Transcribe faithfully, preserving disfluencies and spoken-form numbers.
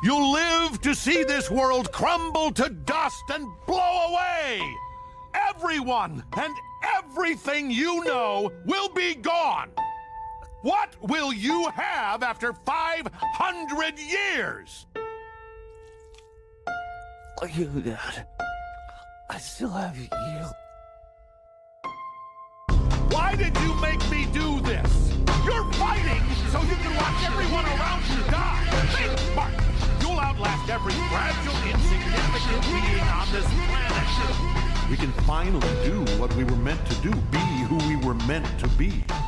You'll live to see this world crumble to dust and blow away. Everyone and everything you know will be gone. What will you have after five hundred years? You, Dad. I still have you. Why did you make me do this? You're fighting so you can watch everyone around you die. Think, Mark. You'll outlast every fragile, insignificant being on this planet. We can finally do what we were meant to do. Be who we were meant to be.